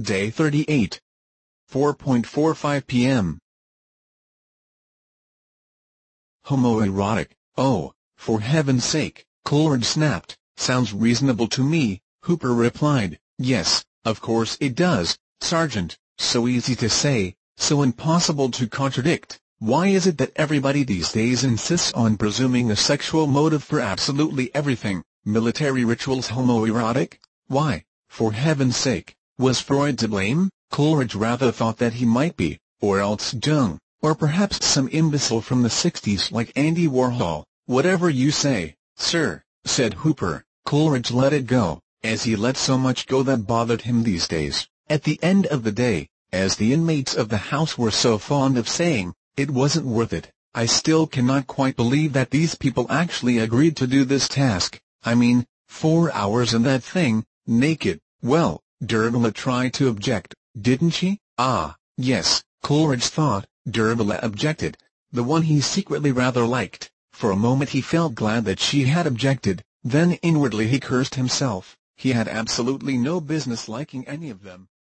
Day 38. 4:45 p.m. Homoerotic, oh, for heaven's sake, Coleridge snapped. Sounds reasonable to me, Hooper replied. Yes, of course it does, Sergeant, so easy to say, so impossible to contradict. Why is it that everybody these days insists on presuming a sexual motive for absolutely everything? Military rituals homoerotic? Why, for heaven's sake, was Freud to blame? Coleridge rather thought that he might be, or else Jung, or perhaps some imbecile from the 60s like Andy Warhol. Whatever you say, sir, said Hooper. Coleridge let it go, as he let so much go that bothered him these days. At the end of the day, as the inmates of the house were so fond of saying, it wasn't worth it. I still cannot quite believe that these people actually agreed to do this task. I mean, 4 hours in that thing, naked. Well, D'Urville tried to object, didn't she? Ah, yes, Coleridge thought. D'Urville objected, the one he secretly rather liked. For a moment he felt glad that she had objected, then inwardly he cursed himself. He had absolutely no business liking any of them.